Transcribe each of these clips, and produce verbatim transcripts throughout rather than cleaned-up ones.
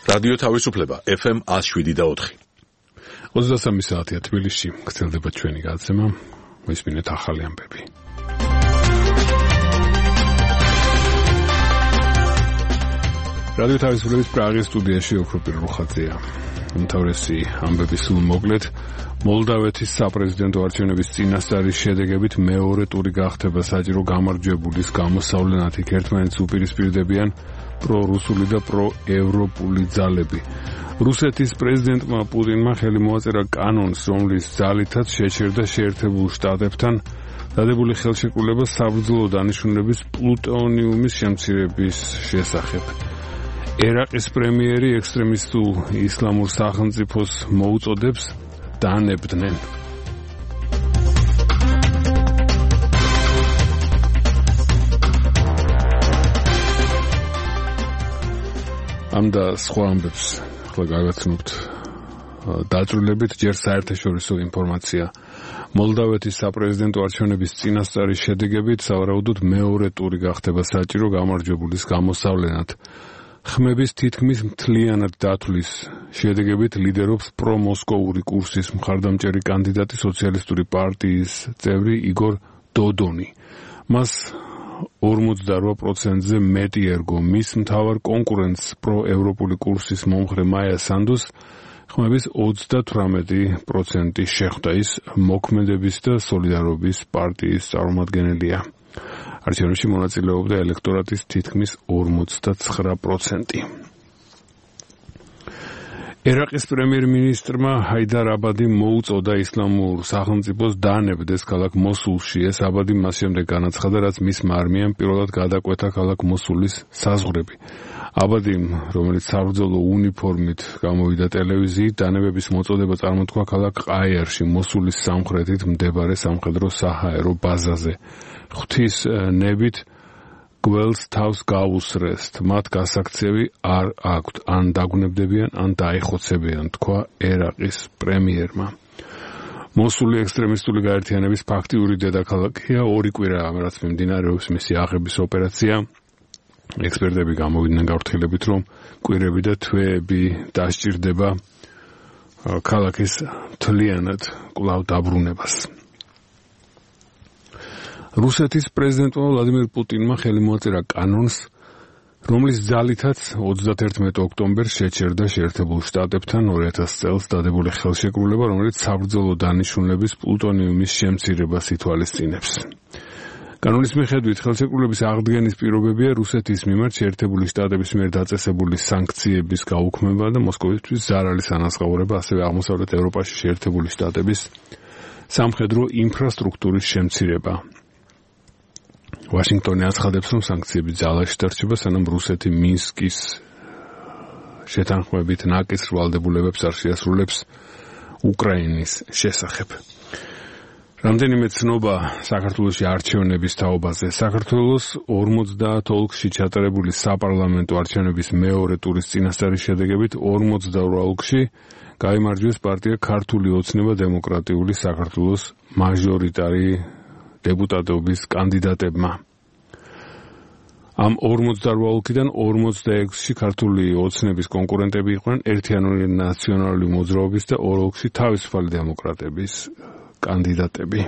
რადიო თავისუფლება ეფ ემ one oh seven და four. ოცდასამი საათია თბილისში. გრძელდება ჩვენი გადაცემა. მისმინეთ ახალი ამბები. რადიო თავისუფლების პრაღის სტუდიაში ოქროპირ რუხაძეა. უმთავრესი ამბების სულ მოკლედ, მოლდავეთის საპრეზიდენტო არჩევნების წინასწარის შედეგებით მეორე ტური გახდება საჭირო გამარჯვებულის გამოსავლენად იქ ერთმანეთს უპირისპირდებიან პრორუსული და პროევროპული ძალები. რუსეთის პრეზიდენტმა პუტინმა ხელი მოაწერა კანონს, რომლის ძალითაც შეჩერდა შეერთებულ შტატებთან დადებული ხელშეკრულება საბრძოლო დანიშნულების პლუტონიუმის შემცირების შესახებ. ერაყის პრემიერი ექსტრემისტულ ისლამურ სახელმწიფოს მოუწოდებს დანებდნენ. ამ და სხვა ამბებს ახლა გავაცნობთ დაწვრილებით, ჯერ საერთაშორისო ინფორმაცია. მოლდავეთის საპრეზიდენტო არჩევნების წინასწარის შედეგებით სავარაუდოდ მეორე ტური გახდება საჭირო გამარჯვებულის გამოსავლენად. ხმების თითქმის მთლიანად დათვლის შედეგებით ლიდერობს პრომოსკოვური კურსის მხარდამჭერი კანდიდატი სოციალისტური პარტიის წევრი იგორ დოდონი. მას ორმოცდარვა პროცენტზე მეტი ერგო. მის მთავარ კონკურენტს პროევროპული კურსის მომხრე მაია სანდოს ხმების ოცდათვრამეტი პროცენტი შეხვდა. ის მოქმედების და სოლიდარობის პარტიის წარმომადგენელია. არჩევნებში მონაწილეობდა ელექტორატის თითქმის ორმოცდაცხრა პროცენტი. ერაყის პრემიერ-მინისტრმა ჰაიდარ აბადი მოუწოდა ისლამურ სახელმწიფოს დანებდეს ქალაქ მოსულში. ეს აბადი მას შემდეგ განაცხადა, რაც მისმა არმიამ პირველად გადაკვეთა ქალაქ მოსულის საზღვრები. აბადიმ, რომელიც საბრძოლო უნიფორმით გამოვიდა ტელევიზიით, დანებების მოწოდება წარმოთქვა ქალაქ ყაიერში, მოსულის სამხრეთით მდებარე სამხედრო საჰაერო ბაზაზე. ღვთის ნებით გველს თავს გაუსრესთ, მათ გასაქცევი არ აქვთ, ან დაგუნებდებიან, ან დაეხოცებიან, თქვა ერაყის პრემიერმა. მოსული ექსტრემისტული გაერთიანების ფაქტიური დედაქალაქია, ორი კვირაა, რაც მიმდინარეობს მისი აღების ოპერაცია. ექსპერტები გამოვიდნენ გაფრთხილებით, რომ კვირები და თვეები დასჭირდება ქალაქის მთლიანად კვლავ დაბრუნებას. რუსეთის პრეზიდენტმა ვლადიმირ პუტინმა ხელი მოაწერა კანონს, რომლის ძალითაც ოცდაათერთმეტი ოქტომბერს შეჩერდა შეერთებულ შტატებთან ორი ათასი წელს დადებული ხელშეკრულება, რომელიც საბრძოლო დანიშნულების პლუტონიუმის შემცირებას ითვალისწინებს. კანონის მიხედვით ხელშეკრულების აღდგენის პირობებია რუსეთის მიმართ შეერთებული შტატების მიერ დაწესებული სანქციების გაუქმება და მოსკოვისთვის ზარალის ანაზღაურება, ასევე აღმოსავლეთ ევროპაში შეერთებული შტატების სამხედრო ინფრასტრუქტურის შემცირება. ვაშინგტონი აცხადებს, რომ სანქციები ძალაში დარჩება, სანამ რუსეთი მინსკის შეთანხმებით ნაკისრ ვალდებულებებს არ შეასრულებს უკრაინის შესახებ. რამდენიმე ცნობა საქართველოში არჩევნების თაობაზე. საქართველოს ორმოცდაათ ოლქში ჩატარებული საპარლამენტო არჩევნების მეორე ტურის წინასწარის შედეგებით ორმოცდაორ ოლქში გაიმარჯვეს პარტია ქართული ოცნება დემოკრატიული საქართველოს მაჟორიტარი დეპუტატობის კანდიდატებმა. ამ ორმოცდაორ ოლქიდან ორმოცდაექვსში ქართული ოცნების კონკურენტები იყვნენ ერთიანი ნაციონალური მოძრაობის და ორ ოლქში თავისუფალი დემოკრატების კანდიდატები.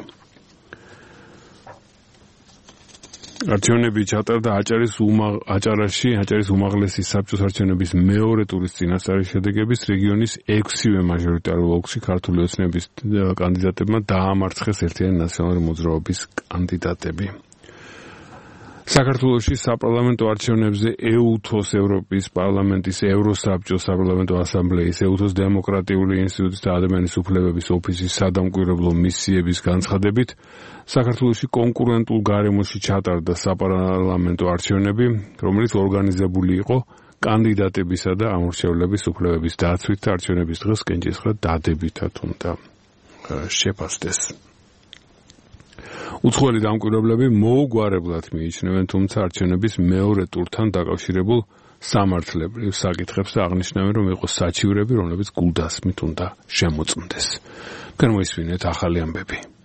არჩევნები ჩატარდა აჭარის აჭარაში, აჭარის უმაღლესი საბჭოს არჩევნების მეორე ტურის წინასწარის შედეგების რეგიონის ექვსივე მაჟორიტარულ ოლქში ქართული ოცნების კანდიდატებმა დაამარცხეს ერთიანი ნაციონალური მოძრაობის კანდიდატები. საქართველოში საპარლამენტო არჩევნებზე ეუთოს ევროპის პარლამენტის ევროსაბჭოს საპარლამენტო ასამბლეის ეუთოს დემოკრატიული ინსტიტუტის და ადამიანის უფლებების ოფისის სადამკვირვებლო მისიების განცხადებით საქართველოში კონკურენტულ გარემოში ჩატარდა საპარლამენტო არჩევნები, რომელიც ორგანიზებული იყო კანდიდატებისა და ამორჩევლების უფლებების დაცვით და არჩევნების დღეს კენჭისყრა დადებითად უნდა შეფასდეს. უცხოელი დამკვირვებლები მოუგვარებლად მიიჩნევენ, თუმცა არჩევნების მეორე ტურთან დაკავშირებულ სამართლებრივ საკითხებს და აღნიშნავენ, რომ იყო საჩივრები, რომლებიც გულდასმით უნდა შემოწმდეს. განმოისმინეთ ახალი ამბები.